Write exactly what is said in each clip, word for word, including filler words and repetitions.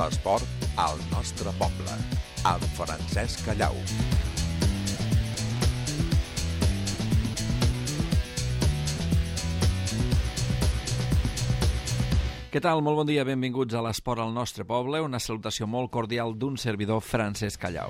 L'esport al nostre poble, amb Francesc Callau. Què tal? Molt bon dia, benvinguts a l'Esport al nostre poble, una salutació molt cordial d'un servidor, Francesc Callau.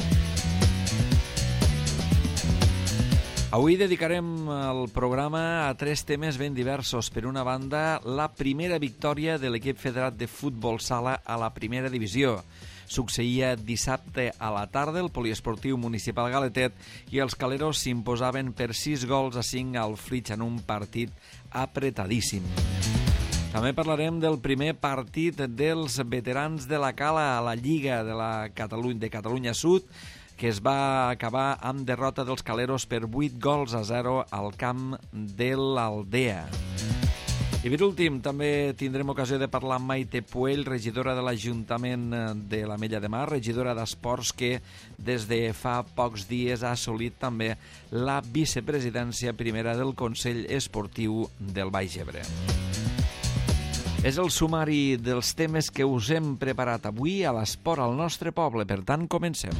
Avui dedicarem el programa a tres temes ben diversos. Per una banda, la primera victòria de l'equip federat de futbol sala a la primera divisió. Succeïa dissabte a la tarda el poliesportiu municipal Galetet i els caleros s'imposaven per sis gols a cinc al Flix en un partit apretadíssim. També parlarem del primer partit dels veterans de la Cala a la Lliga de, la Catalunya, de Catalunya Sud, que es va acabar amb derrota dels caleros per vuit gols a zero al camp de l'Aldea. I per últim, també tindrem ocasió de parlar amb Maite Puell, regidora de l'Ajuntament de l'Ametlla de Mar, regidora d'Esports, que des de fa pocs dies ha assolit també la vicepresidència primera del Consell Esportiu del Baix Ebre. És el sumari dels temes que us hem preparat avui a l'Esport al nostre poble. Per tant, comencem.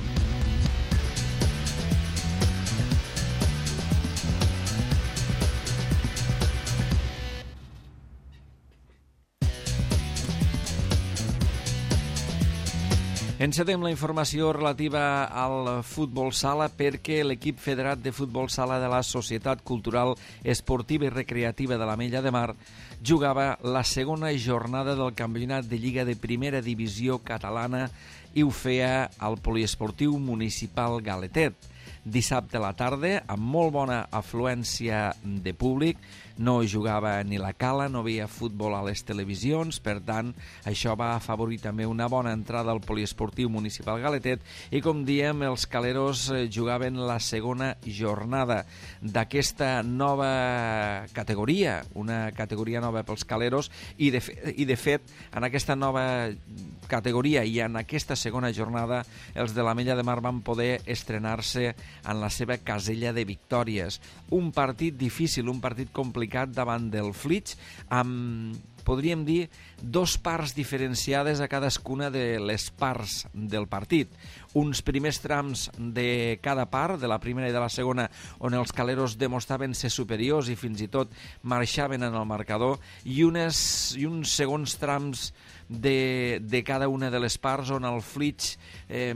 Encetem la informació relativa al futbol sala perquè l'equip federat de futbol sala de la Societat Cultural Esportiva i Recreativa de l'Ametlla de Mar jugava la segona jornada del campionat de Lliga de Primera Divisió Catalana i ho feia al poliesportiu municipal Galetet. Dissabte a la tarda, amb molt bona afluència de públic, no jugava ni la Cala, no veia futbol a les televisions, per tant, això va afavorir també una bona entrada al poliesportiu municipal Galetet i, com diem, els caleros jugaven la segona jornada d'aquesta nova categoria, una categoria nova pels caleros i, de, fe, i de fet, en aquesta nova categoria i en aquesta segona jornada, els de l'Ametlla de Mar van poder estrenar-se en la seva casella de victòries. Un partit difícil, un partit complicat davant del Flix, amb, podríem dir, dos parts diferenciades a cadascuna de les parts del partit. Uns primers trams de cada part, de la primera i de la segona, on els caleros demostraven ser superiors i fins i tot marxaven en el marcador, i, unes, i uns segons trams de, de cada una de les parts on el Flix eh,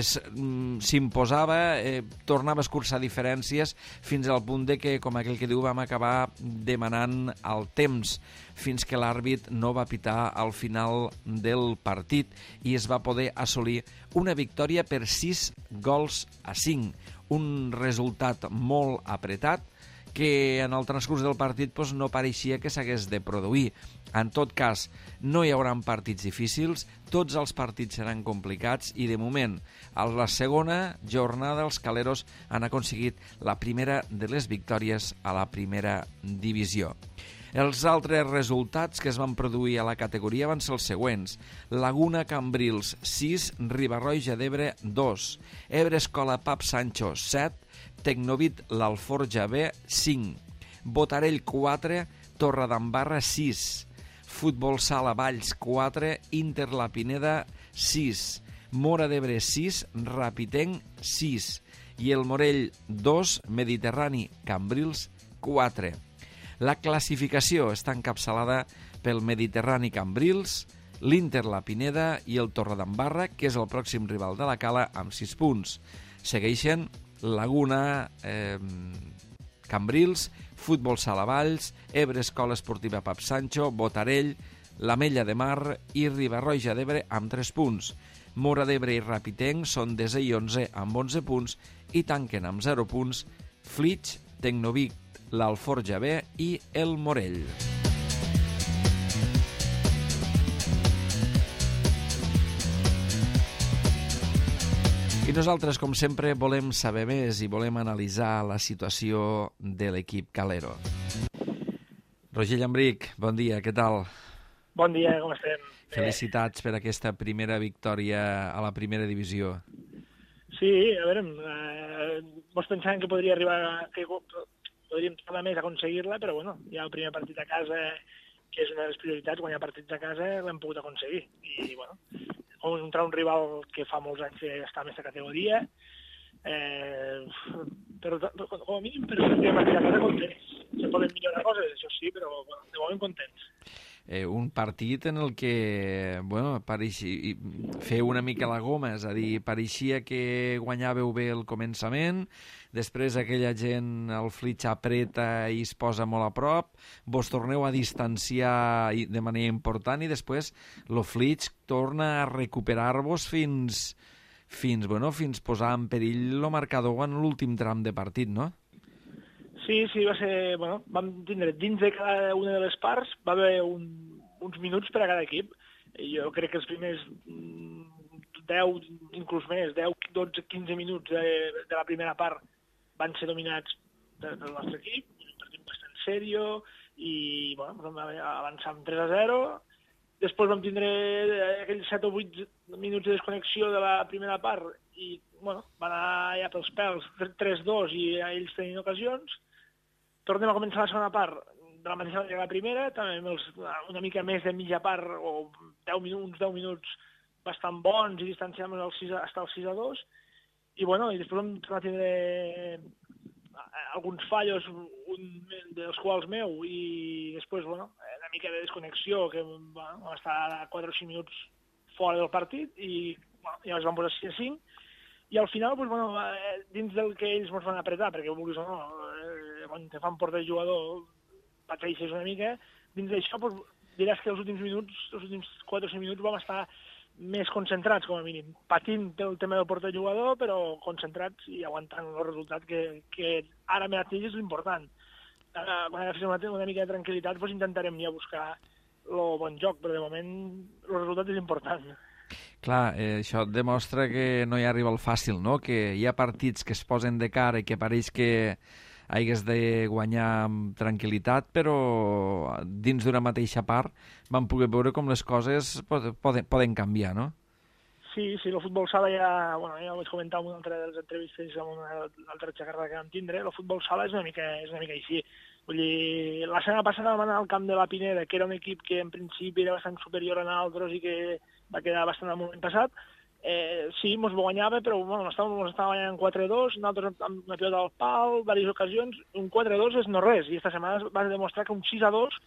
s'imposava, eh, tornava a escurçar diferències fins al punt de que, com aquell que diu, vam acabar demanant el temps fins que l'àrbit no va pitar al final del partit i es va poder assolir una victòria per sis gols a cinc. Un resultat molt apretat que en el transcurs del partit doncs, no pareixia que s'hagués de produir. En tot cas, no hi haurà partits difícils, tots els partits seran complicats i de moment, a la segona jornada els caleros han aconseguit la primera de les victòries a la primera divisió. Els altres resultats que es van produir a la categoria van ser els següents. Laguna Cambrils sis, Riba-roja d'Ebre dos, Ebre Escola Pap Sancho set, Tecnovit l'Alforja B cinc, Botarell quatre, Torredembarra sis, Futbol Sala Valls quatre, Inter La Pineda sis, Mora d'Ebre sis, Rapitenc sis i el Morell dos, Mediterrani Cambrils quatre. La classificació està encapçalada pel Mediterrani Cambrils, l'Inter La Pineda i el Torredembarra, que és el pròxim rival de la Cala, amb sis punts. Segueixen Laguna eh, Cambrils, Futbol Sala Valls, Ebre Escola Esportiva Pap Sancho, Botarell, l'Ametlla de Mar i Riba-roja d'Ebre amb tres punts. Mora d'Ebre i Rapitenc són desè i onze amb onze punts i tanquen amb zero punts Flix, Tecnovic, l'Alforja B i el Morell. I nosaltres, com sempre, volem saber més i volem analitzar la situació de l'equip calero. Roger Llambric, bon dia, què tal? Bon dia, com estem? Felicitats per aquesta primera victòria a la primera divisió. Sí, a veure, eh, mos pensàvem que podria arribar, que podríem tardar més a aconseguir-la, però bueno, hi ha el primer partit a casa, que és una de les prioritats, guanyar partits a casa, l'hem pogut aconseguir. I bueno, contra un rival que fa molts anys que està a aquesta categoria, eh, però com a mínim per sortir a casa contents. Se poden millorar coses, això sí, però bueno, de moment contents. Eh, un partit en el que bueno, pareixia, feu una mica la goma, és a dir, pareixia que guanyàveu bé el començament, després aquella gent, el Flitx apreta i es posa molt a prop, vos torneu a distanciar de manera important i després el Flitx torna a recuperar-vos fins, fins, bueno, fins posar en perill el marcador en l'últim tram de partit, no? Sí, sí, va ser... Bueno, vam tindre dins de cada una de les parts, va haver un, uns minuts per a cada equip. Jo crec que els primers deu, inclús més, deu, dotze, quinze minuts de, de la primera part van ser dominats del nostre equip, un partit bastant serio, i bueno, vam avançar amb tres a zero. Després vam tindre aquells set o vuit minuts de desconnexió de la primera part i bueno, van anar ja pels pèls tres dos i ells tenien ocasions. Tornem a començar la segona part de la mateixa manera que la primera, també amb els, una mica més de mitja part, o deu minuts, uns deu minuts bastant bons i distanciant-nos al sis, fins al sis a dos. I, bueno, i després vam tornar a tindre alguns fallos, un dels quals meu, i després, bueno, una mica de desconnexió, que bueno, vam estar a quatre o cinc minuts fora del partit, i bueno, ja els vam posar sis a cinc. I al final, doncs, bueno, dins del que ells ens van apretar, perquè vulguis o no, quan te fan portar el jugador pateixes una mica, dins d'això doncs, diràs que els últims minuts, els últims quatre o cinc minuts vam estar més concentrats, com a mínim. Patint pel tema del portar el jugador, però concentrats i aguantant el resultat que, que ara mateix és l'important. Ara, quan agafis una, una mica de tranquil·litat, doncs intentarem ja buscar el bon joc, però de moment el resultat és important. Clar, eh, això demostra que no hi arriba el fàcil, no? Que hi ha partits que es posen de cara i que pareix que hagués de guanyar amb tranquil·litat, però dins d'una mateixa part vam poder veure com les coses poden, poden canviar, no? Sí, sí, el futbol sala ja, bueno, ja ho vaig comentar en una altra de les entrevistes amb una altra xacarra que vam tindre, el futbol sala és una mica, és una mica així. Vull dir, la setmana passada vam anar al camp de la Pineda, que era un equip que en principi era bastant superior a nosaltres i que va quedar bastant al moment passat. Eh, sí, ens guanyava, però bueno, estàvem, ens estàvem guanyant quatre a dos, nosaltres amb una pilota al pal, diverses ocasions, un quatre a dos és no res, i esta setmana va demostrar que un sis a dos,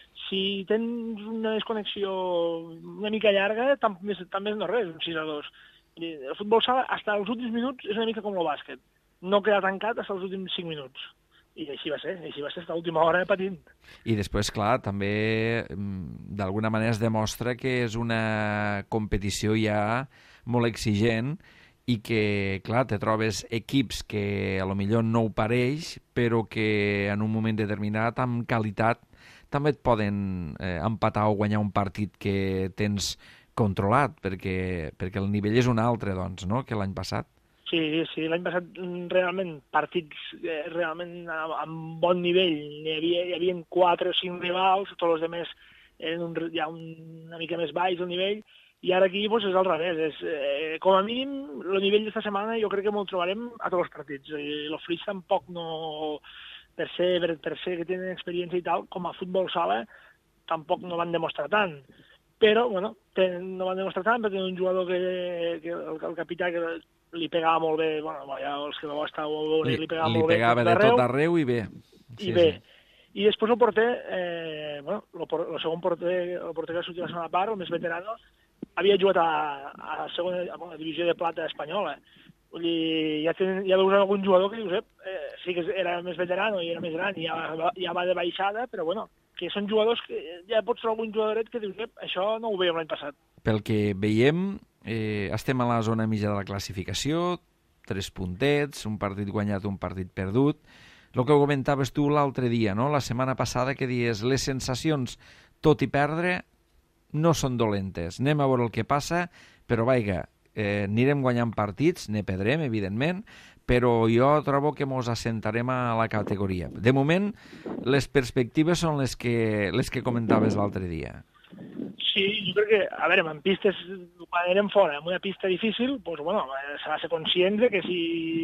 si tens una desconnexió una mica llarga, també, també és no res, un sis a dos. El futbol sala, fins als últims minuts, és una mica com el bàsquet. No queda tancat fins als últims cinc minuts. I així va ser, així va ser fins a l'última hora patint. I després, clar, també d'alguna manera es demostra que és una competició ja molt exigent i que, clar, te trobes equips que a lo millor no ho pareix, però que en un moment determinat, amb qualitat, també et poden eh, empatar o guanyar un partit que tens controlat, perquè, perquè el nivell és un altre, doncs, no?, que l'any passat. Sí, sí, l'any passat realment partits eh, realment amb bon nivell. Hi havia, hi havia quatre o cinc rivals, tots els altres eren un, ja un, una mica més baix el nivell, i ara aquí doncs, és al revés. És, eh, com a mínim, el nivell d'esta setmana jo crec que me'l trobarem a tots els partits. I el Flitx tampoc no... Per ser, per, per ser que tenen experiència i tal, com a futbol sala, tampoc no van demostrar tant. Però, bueno, ten, no van demostrar tant, perquè tenen un jugador que, que el, el capità que li pegava molt bé, bueno, ja els que vau estar a veure, li, li pegava li molt bé. Li pegava de tot arreu i bé. Sí, I bé. Sí. I després el porter, eh, bueno, el, el segon porter, el porter que ha sortit la segona part, el més veterano, havia jugat a, a la segona a la divisió de plata espanyola. Vull dir, ja, ten, ja veus algun jugador que dius, eh, sí que era més veterano i era més gran i ja, ja va de baixada, però bueno, que són jugadors que ja pots trobar algun jugadoret que dius, eh, això no ho veiem l'any passat. Pel que veiem, eh, estem a la zona mitja de la classificació, tres puntets, un partit guanyat, un partit perdut. El que comentaves tu l'altre dia, no?, la setmana passada, que dies, les sensacions, tot i perdre, no són dolentes. Anem a veure el que passa, però vaiga, Eh, anirem guanyant partits, ne perdrem, evidentment, però jo trobo que mos assentarem a la categoria. De moment, les perspectives són les que, les que comentaves l'altre dia. Sí, jo crec que, a veure, en pistes, quan anem fora, en una pista difícil, doncs, bueno, s'ha de ser conscient que si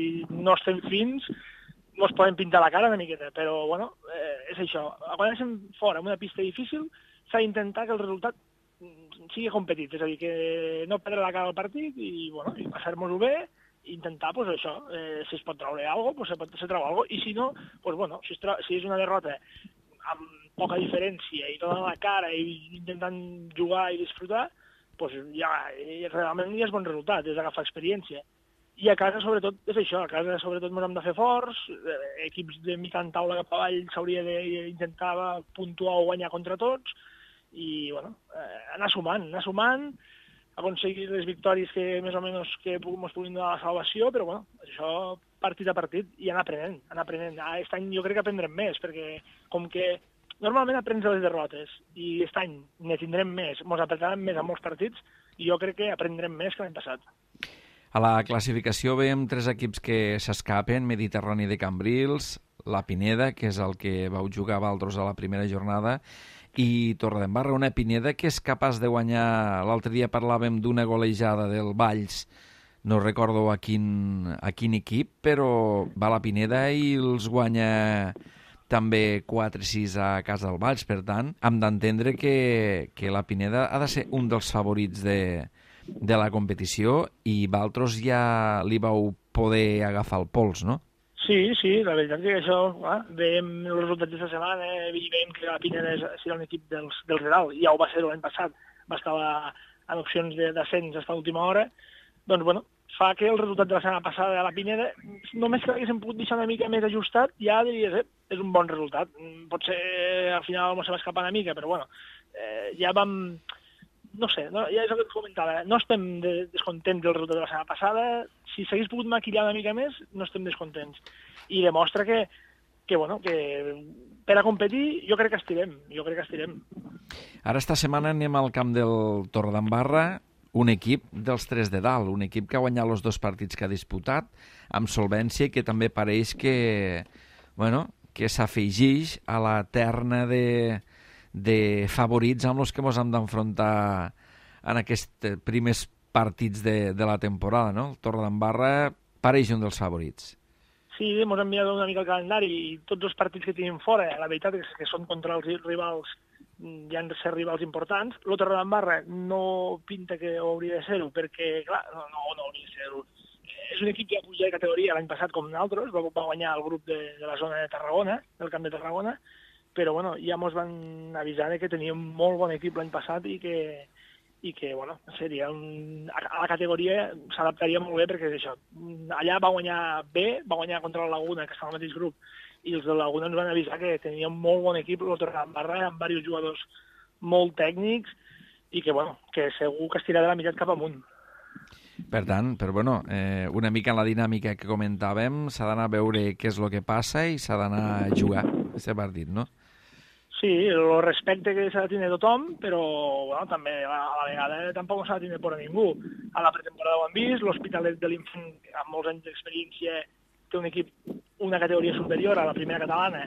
no estem fins, no es poden pintar la cara una miqueta, però, bueno, eh, és això. Quan anem fora, en una pista difícil, s'ha d'intentar que el resultat sigui competit, és a dir, que no perdre la cara al partit i, bueno, i passar-nos-ho bé, i intentar, pues, això, eh, si es pot treure alguna cosa, pues, se, pot, se treu alguna cosa, i si no, pues, bueno, si, es, si és una derrota amb poca diferència i donant la cara i intentant jugar i disfrutar, pues, ja, realment ja és bon resultat, és agafar experiència. I a casa, sobretot, és això, a casa, sobretot, ens hem de fer forts, eh, equips de mitjan taula cap avall s'hauria d'intentar puntuar o guanyar contra tots, i, bueno, eh, anar sumant, anar sumant, aconseguir les victòries que més o menys que ens puguin donar la salvació, però, bueno, això partit a partit i anar aprenent, anar aprenent. Aquest any jo crec que aprendrem més, perquè com que normalment aprens de les derrotes i aquest any ne tindrem més, ens apretaran més a molts partits i jo crec que aprendrem més que l'any passat. A la classificació veiem tres equips que s'escapen, Mediterrani de Cambrils, la Pineda, que és el que vau jugar vosaltres a la primera jornada, i Torredembarra, una Pineda que és capaç de guanyar, l'altre dia parlàvem d'una golejada del Valls, no recordo a quin, a quin equip, però va la Pineda i els guanya també quatre sis a casa del Valls, per tant, hem d'entendre que, que la Pineda ha de ser un dels favorits de, de la competició i vosaltres ja li vau poder agafar el pols, no? Sí, sí, la veritat que això, ah, veiem els resultats d'aquesta setmana i veiem que la Pineda serà un equip dels, dels de dalt, ja ho va ser l'any passat, va estar a, en opcions d'ascens fins a l'última hora, doncs, bueno, fa que el resultat de la setmana passada de la Pineda, només que l'haguéssim pogut deixar una mica més ajustat, ja diries, eh, és un bon resultat. Potser al final ens va escapar una mica, però bueno, eh, ja vam... No sé, no, ja és el que et comentava, no estem de, descontents del resultat de la setmana passada, si s'hagués pogut maquillar una mica més, no estem descontents. I demostra que, que, bueno, que per a competir jo crec que estirem, jo crec que estirem. Ara esta setmana anem al camp del Torredembarra, un equip dels tres de dalt, un equip que ha guanyat els dos partits que ha disputat, amb solvència i que també pareix que, bueno, que s'afegeix a la terna de... de favorits amb els que ens hem d'enfrontar en aquests primers partits de, de la temporada, no? El Torredembarra pareix un dels favorits. Sí, ens hem mirat una mica el calendari i tots els partits que tenim fora, la veritat és que són contra els rivals, ja han de ser rivals importants. El Torredembarra no pinta que hauria de ser-ho, perquè, clar, no, no, no hauria de ser-ho. És un equip que ha pujat de categoria l'any passat com nosaltres, va, va guanyar el grup de, de la zona de Tarragona, del camp de Tarragona, però bueno, ja ens van avisar que teníem molt bon equip l'any passat i que, i que bueno, seria un, a la categoria s'adaptaria molt bé perquè és això. Allà va guanyar bé, va guanyar contra la Laguna, que està al mateix grup, i els de la Laguna ens van avisar que teníem molt bon equip, el Torredembarra, amb diversos jugadors molt tècnics i que, bueno, que segur que estirà de la meitat cap amunt. Per tant, però bueno, eh, una mica en la dinàmica que comentàvem, s'ha d'anar a veure què és el que passa i s'ha d'anar a jugar aquest partit, no? Sí, el respecte que s'ha de tenir tothom, però bueno, també a la vegada tampoc s'ha de tenir por a ningú. A la pretemporada ho hem vist, l'Hospitalet de l'Infant, amb molts anys d'experiència, té un equip, una categoria superior a la primera catalana,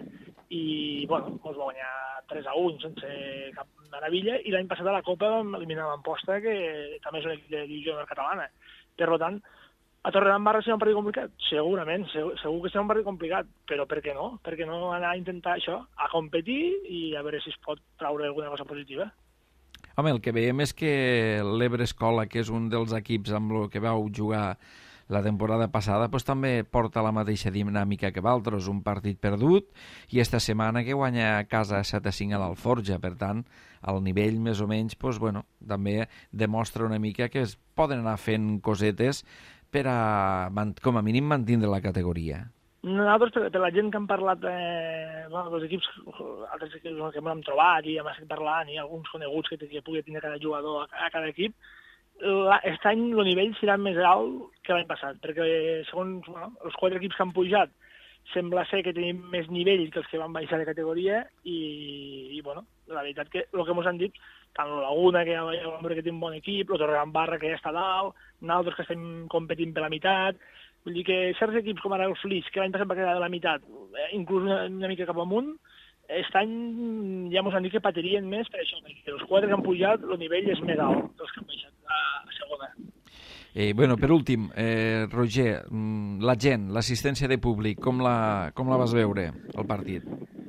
i bueno, ens va guanyar tres a un sense cap meravella, i l'any passat a la Copa vam eliminar l'Amposta, que també és un equip de divisió catalana. Per tant, a Torredembarra serà un partit complicat? Segurament, segur, segur que serà un partit complicat, però per què no? Per què no anar a intentar això, a competir i a veure si es pot traure alguna cosa positiva? Home, el que veiem és que l'Ebre Escola, que és un dels equips amb el que vau jugar la temporada passada, doncs també porta la mateixa dinàmica que vosaltres, un partit perdut, i esta setmana que guanya a casa set a cinc a l'Alforja. Per tant, al nivell més o menys, doncs, bueno, també demostra una mica que es poden anar fent cosetes per a, com a mínim, mantindre la categoria. Nosaltres, per, per la gent que han parlat, eh, bueno, dels equips, altres equips que hem trobat i hem estat parlant, i alguns coneguts que, que pugui tenir cada jugador a, a cada equip, aquest any el nivell serà més alt que l'any passat, perquè segons bueno, els quatre equips que han pujat sembla ser que tenim més nivell que els que van baixar de categoria i, i bueno, la veritat que el que ens han dit, tant la Laguna, que ja veiem que té un bon equip, el Torredembarra, que ja està dalt, nosaltres que estem competint per la meitat, vull dir que certs equips com ara el Flix, que l'any passat va quedar de la meitat, inclús una, una mica cap amunt, aquest any ja ens han dit que patirien més per això, perquè els quatre que han pujat el nivell és més alt dels que han baixat a, a segona. Eh, bueno, per últim, eh, Roger, la gent, l'assistència de públic, com la, com la vas veure, el partit?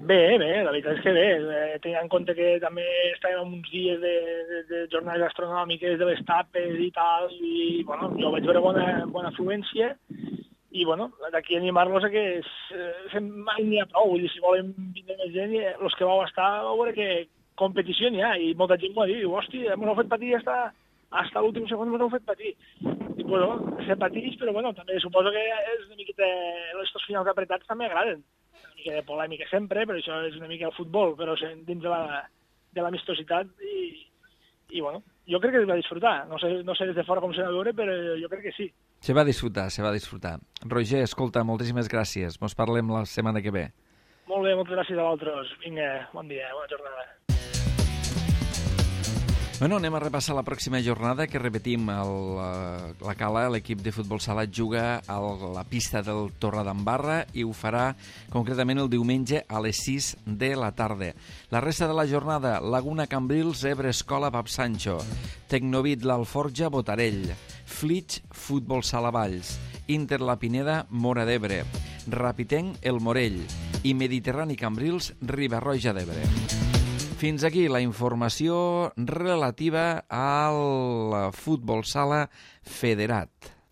Bé, bé, la veritat és que bé. Eh, tenint en compte que també estàvem en uns dies de, de, de jornades astronòmiques, de les tapes i tal, i bueno, jo vaig veure bona, bona afluència, i bueno, d'aquí animar-los a que eh, mai n'hi ha prou. Vull dir, si volen vindre més gent, els que vau estar, vau veure que competició n'hi ha, i molta gent m'ho ha dit, diu, hòstia, m'ho heu fet patir hasta, hasta l'últim segon, m'ho heu fet patir. I bueno, ser patís, però bueno, també suposo que és una miqueta, estos finals apretats també agraden. Una mica de polèmica sempre, però això és una mica el futbol, però dins de la de l'amistositat, i, i bueno, jo crec que es va disfrutar. No sé, no sé des de fora com se va veure, però jo crec que sí. Se va disfrutar, se va disfrutar. Roger, escolta, moltíssimes gràcies. Mos parlem la setmana que ve. Molt bé, moltes gràcies a vosaltres. Vinga, bon dia, bona jornada. Bueno, anem a repassar la pròxima jornada, que repetim, el, la Cala, l'equip de futbol sala, juga a la pista del Torredembarra i ho farà concretament el diumenge a les sis de la tarda. La resta de la jornada, Laguna Cambrils, Ebre Escola, Pap Sancho, Tecnovit, l'Alforja, Botarell, Flitx, Futbol Sala Valls, Inter La Pineda, Móra d'Ebre, Rapitenc, El Morell i Mediterrani Cambrils, Riba-roja d'Ebre. Fins aquí la informació relativa al futbol sala federat.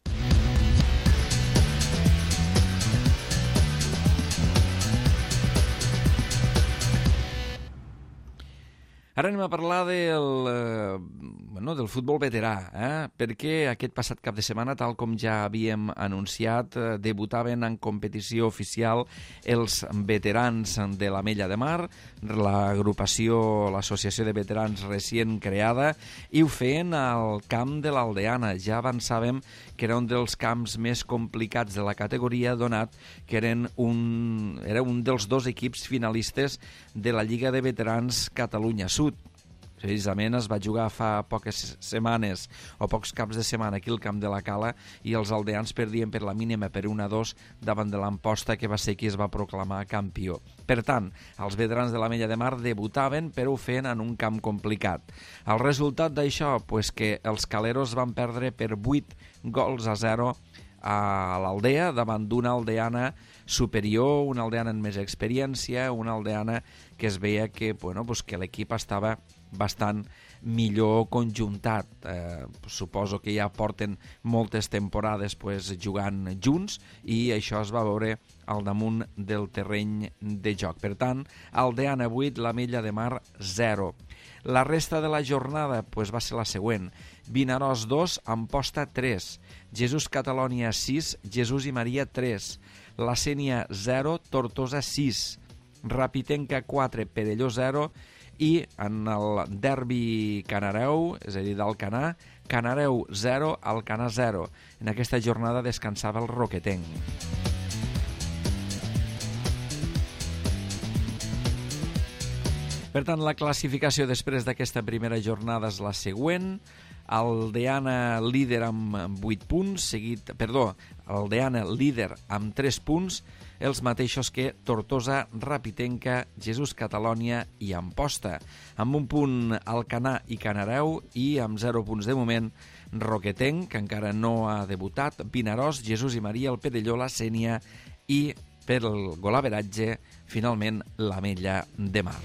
Ara anem a parlar del, eh, bueno, del futbol veterà, eh? perquè aquest passat cap de setmana, tal com ja havíem anunciat, eh, debutaven en competició oficial els veterans de l'Ametlla de Mar, l'agrupació, l'associació de veterans recient creada, i ho feien al camp de l'Aldeana. Ja avançàvem que era un dels camps més complicats de la categoria, donat que eren un, era un dels dos equips finalistes de la Lliga de Veterans Catalunya Sud. Precisament es va jugar fa poques setmanes o pocs caps de setmana aquí al camp de la Cala, i els aldeans perdien per la mínima, per un a dos, davant de l'Amposta, que va ser qui es va proclamar campió. Per tant, els veterans de l'Ametlla de Mar debutaven, però ho feien en un camp complicat. El resultat d'això, pues que els caleros van perdre per vuit gols a zero a l'Aldea, davant d'una aldeana superior, una aldeana amb més experiència, una aldeana que es veia que, bueno, pues que l'equip estava bastant millor conjuntat. Eh, suposo que ja porten moltes temporades pues, jugant junts, i això es va veure al damunt del terreny de joc. Per tant, Aldeana vuit, l'Ametlla de Mar zero. La resta de la jornada pues, va ser la següent. Vinaròs dos, Amposta tres, Jesús Catalònia sis, Jesús i Maria tres, La Sénia zero, Tortosa sis, Rapitenca quatre, Perelló zero, i en el derbi Canareu, és a dir, d'Alcanar, Canareu zero, Alcanar zero. En aquesta jornada descansava el Roquetenc. Per tant, la classificació després d'aquesta primera jornada és la següent. Aldeana líder amb vuit punts, seguit, perdó, Aldeana líder amb tres punts, els mateixos que Tortosa, Rapitenca, Jesús Catalònia i Amposta. Amb un punt Alcanar i Canareu, i amb zero punts de moment Roquetenc, que encara no ha debutat, Vinaròs, Jesús i Maria, el Perelló, la Sénia, i per el golaveratge, finalment, l'Ametlla de Mar.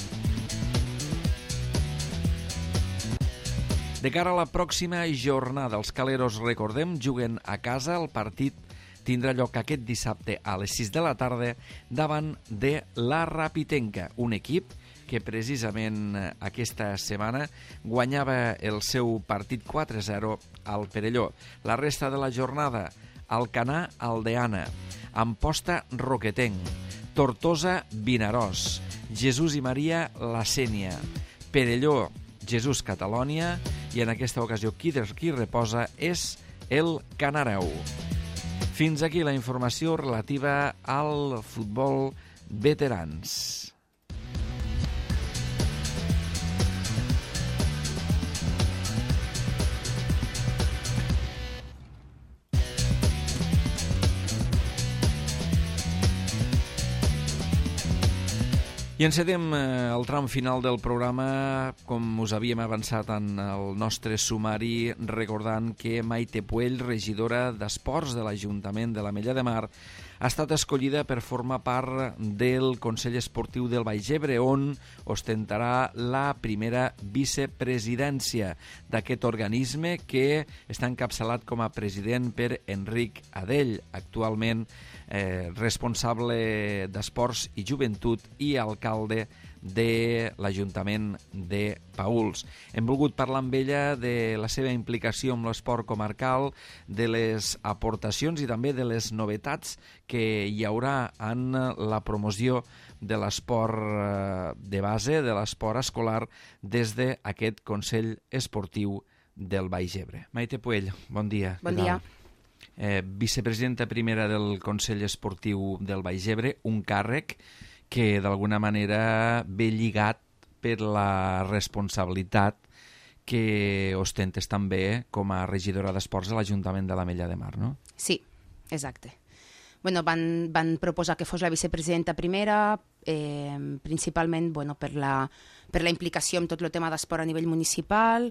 De cara a la pròxima jornada, els caleros, recordem, juguen a casa. El partit tindrà lloc aquest dissabte a les sis de la tarda davant de la Rapitenca, un equip que precisament aquesta setmana guanyava el seu partit quatre a zero al Perelló. La resta de la jornada, Alcanar, Aldeana, Amposta, Roquetenc, Tortosa, Vinaròs, Jesús i Maria, la Sénia, Perelló, Jesús Catalònia, i en aquesta ocasió qui, qui reposa és el Canareu. Fins aquí la informació relativa al futbol veterans. I encedem el tram final del programa, com us havíem avançat en el nostre sumari, recordant que Maite Puell, regidora d'Esports de l'Ajuntament de l'Ametlla de Mar, ha estat escollida per formar part del Consell Esportiu del Baix Ebre, on ostentarà la primera vicepresidència d'aquest organisme, que està encapçalat com a president per Enric Adell, actualment eh, responsable d'Esports i Joventut i alcalde de l'Ajuntament de Paüls. Hem volgut parlar amb ella de la seva implicació amb l'esport comarcal, de les aportacions i també de les novetats que hi haurà en la promoció de l'esport de base, de l'esport escolar, des d'aquest Consell Esportiu del Baix Ebre. Maite Puell, bon dia. Bon dia. Eh, vicepresidenta primera del Consell Esportiu del Baix Ebre, un càrrec que d'alguna manera ve lligat per la responsabilitat que ostentes també com a regidora d'esports a l'Ajuntament de l'Ametlla de Mar, no? Sí, exacte. Bueno, van, van proposar que fos la vicepresidenta primera, eh, principalment bueno, per, la, per la implicació en tot el tema d'esport a nivell municipal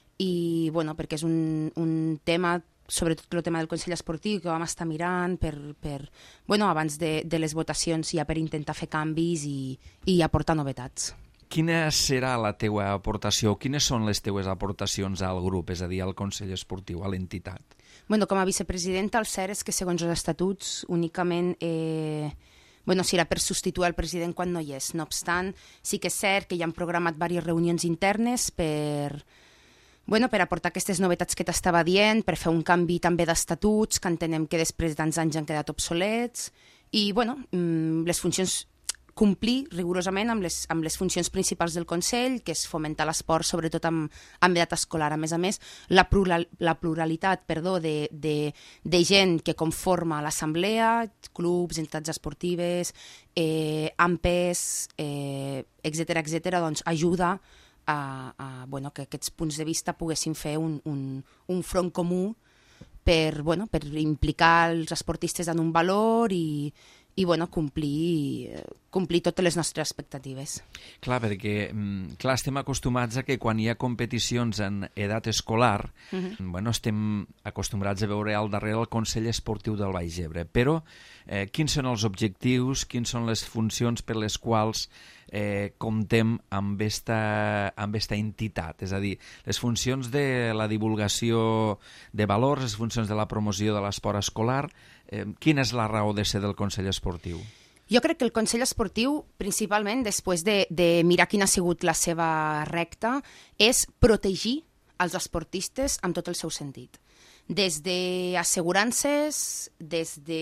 i bueno, perquè és un, un tema, sobretot el tema del Consell Esportiu, que vam estar mirant per, per, bueno, abans de, de les votacions ja per intentar fer canvis i, i aportar novetats. Quina serà la teua aportació? Quines són les teues aportacions al grup, és a dir, al Consell Esportiu, a l'entitat? Bueno, com a vicepresidenta, el cert és que segons els estatuts únicament eh, bueno, serà per substituir el president quan no hi és. No obstant, sí que és cert que ja han programat diverses reunions internes per... Bueno, per aportar aquestes novetats que t'estava dient, per fer un canvi també d'estatuts, que entenem que després d'ans anys han quedat obsolets, i bueno, les funcions, complir rigorosament amb les, amb les funcions principals del Consell, que és fomentar l'esport, sobretot amb, amb edat escolar. A més a més, la, plural, la pluralitat perdó, de, de, de gent que conforma l'assemblea, clubs, entitats esportives, eh, A M P E S, eh, etcètera, etcètera, doncs ajuda A, a, bueno, que aquests punts de vista poguessin fer un, un, un front comú per, bueno, per implicar els esportistes en un valor i, i bueno, complir, complir totes les nostres expectatives. Clar, perquè clar, estem acostumats a que quan hi ha competicions en edat escolar, uh-huh. bueno, estem acostumbrats a veure al darrere el Consell Esportiu del Baix Ebre, però eh, quins són els objectius, quins són les funcions per les quals Eh, comptem amb esta, amb esta entitat, és a dir, les funcions de la divulgació de valors, les funcions de la promoció de l'esport escolar, eh, quina és la raó de ser del Consell Esportiu? Jo crec que el Consell Esportiu, principalment, després de, de mirar quina ha sigut la seva recta, és protegir els esportistes amb tot el seu sentit. Des d'assegurances, des de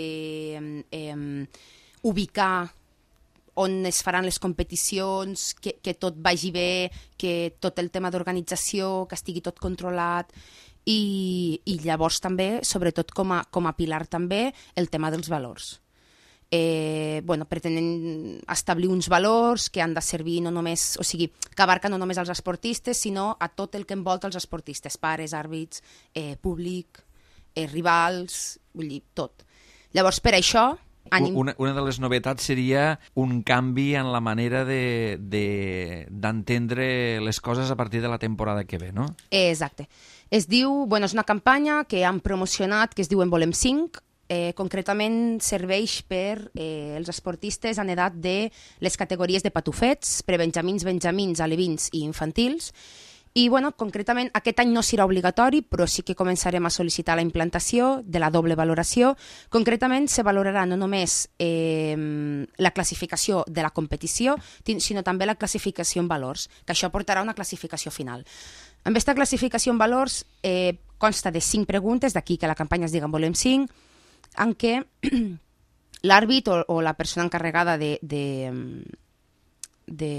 eh, ubicar on es faran les competicions, que, que tot vagi bé, que tot el tema d'organització, que estigui tot controlat, i, i llavors també, sobretot com a, com a pilar també, el tema dels valors. Eh, bueno, pretenen establir uns valors que han de servir no només, o sigui, que abarquen no només els esportistes, sinó a tot el que envolta els esportistes, pares, àrbits, eh, públic, eh, rivals, vull dir, tot. Llavors, per això, Una, una de les novetats seria un canvi en la manera de, de, d'entendre les coses a partir de la temporada que ve, no? Exacte. Es diu, bueno, és una campanya que han promocionat que es diu En volem cinc, eh, concretament serveix per eh, els esportistes en edat de les categories de patufets, prebenjamins, benjamins, alevins i infantils. I, bueno, concretament, aquest any no serà obligatori, però sí que començarem a sol·licitar la implantació de la doble valoració. Concretament, se valorarà no només eh, la classificació de la competició, sinó també la classificació en valors, que això portarà una classificació final. Amb aquesta classificació en valors eh, consta de cinc preguntes, d'aquí que la campanya es digui En volem cinc, en què l'àrbit o, o la persona encarregada de, de, de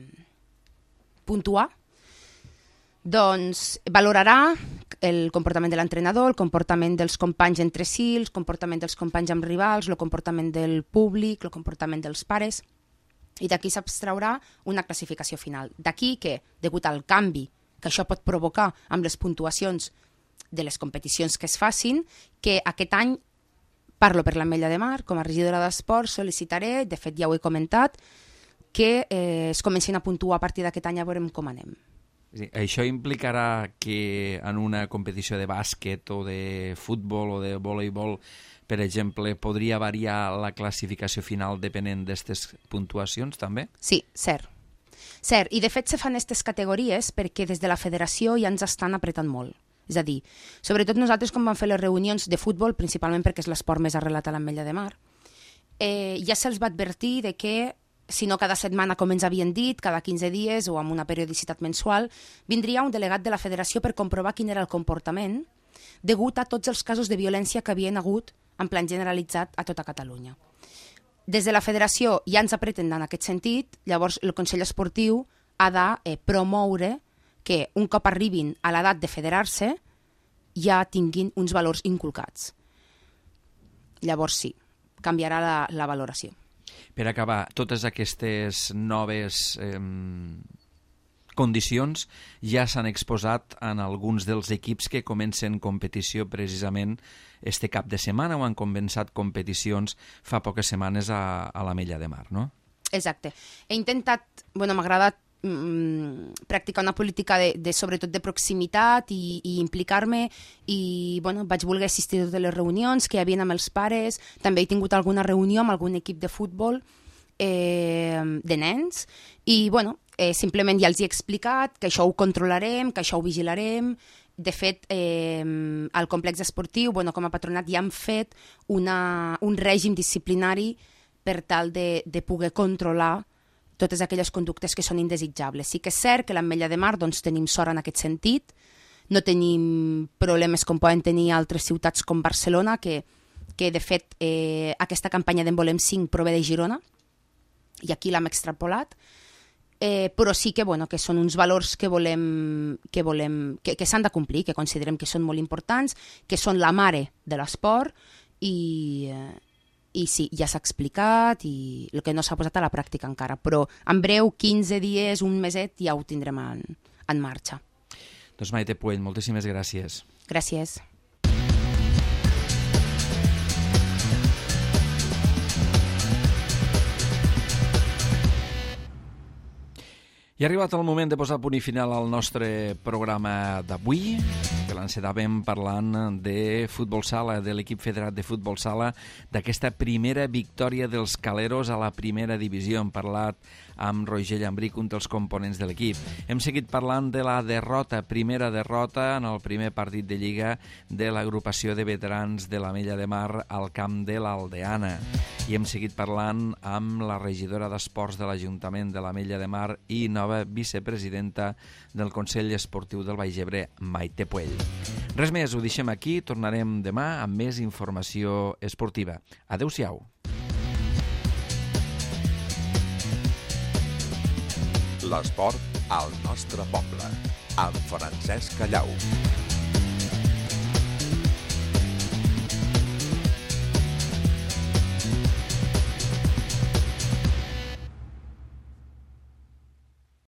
puntuar doncs valorarà el comportament de l'entrenador, el comportament dels companys entre si, el comportament dels companys amb rivals, el comportament del públic, el comportament dels pares, i d'aquí s'abstraurà una classificació final. D'aquí que, degut al canvi que això pot provocar amb les puntuacions de les competicions que es facin, que aquest any, parlo per l'Ametlla de Mar, com a regidora d'esport, sol·licitaré, de fet ja ho he comentat, que eh, es comencin a puntuar a partir d'aquest any, a veurem com anem. Això implicarà que en una competició de bàsquet o de futbol o de voleibol per exemple, podria variar la classificació final depenent d'aquestes puntuacions, també? Sí, cert. Cert, i de fet se fan aquestes categories perquè des de la federació ja ens estan apretant molt. És a dir, sobretot nosaltres quan vam fer les reunions de futbol, principalment perquè és l'esport més arrelat a l'Ametlla de Mar, eh, ja se'ls va advertir de que, si no cada setmana com ens havien dit, cada quinze dies o amb una periodicitat mensual, vindria un delegat de la federació per comprovar quin era el comportament degut a tots els casos de violència que havien hagut en plan generalitzat a tota Catalunya. Des de la federació ja ens apreten en aquest sentit, llavors el Consell Esportiu ha de eh, promoure que un cop arribin a l'edat de federar-se ja tinguin uns valors inculcats. Llavors sí, canviarà la, la valoració. Per acabar, totes aquestes noves eh, condicions ja s'han exposat en alguns dels equips que comencen competició precisament este cap de setmana o han començat competicions fa poques setmanes a, a l'Ametlla de Mar, no? Exacte. He intentat, bueno, m'ha agradat mm, practicar una política de, de sobretot de proximitat i, i implicar-me i bueno, vaig voler assistir a totes les reunions que hi havia amb els pares, també he tingut alguna reunió amb algun equip de futbol eh, de nens i bueno, eh, simplement ja els he explicat que això ho controlarem, que això ho vigilarem. De fet, eh, al complex esportiu, bueno, com a patronat, ja han fet una, un règim disciplinari per tal de, de poder controlar totes aquelles conductes que són indesitjables. Sí que és cert que a l'Ametlla de Mar doncs, tenim sort en aquest sentit, no tenim problemes com poden tenir altres ciutats com Barcelona, que, que de fet eh, aquesta campanya d'en Volem cinc prové de Girona, i aquí l'hem extrapolat, eh, però sí que, bueno, que són uns valors que volem, que, volem, que, que s'han de complir, que considerem que són molt importants, que són la mare de l'esport, i, eh, i sí, ja s'ha explicat, i el que no s'ha posat a la pràctica encara, però en breu, quinze dies, un meset, ja ho tindrem en, en marxa. Doncs Maite Puell, moltíssimes gràcies. Gràcies. I ha arribat el moment de posar punt i final al nostre programa d'avui, que l'encetàvem parlant de futbol sala, de l'equip federat de futbol sala, d'aquesta primera victòria dels Caleros a la primera divisió. Hem parlat amb Roger Llambric, un dels components de l'equip. Hem seguit parlant de la derrota, primera derrota en el primer partit de Lliga de l'agrupació de veterans de l'Ametlla de Mar al camp de l'Aldeana. I hem seguit parlant amb la regidora d'Esports de l'Ajuntament de l'Ametlla de Mar i nova vicepresidenta del Consell Esportiu del Baix Ebre, Maite Puell. Res més, ho deixem aquí, tornarem demà amb més informació esportiva. Adéu-siau. L'esport al nostre poble, amb Francesc Callau.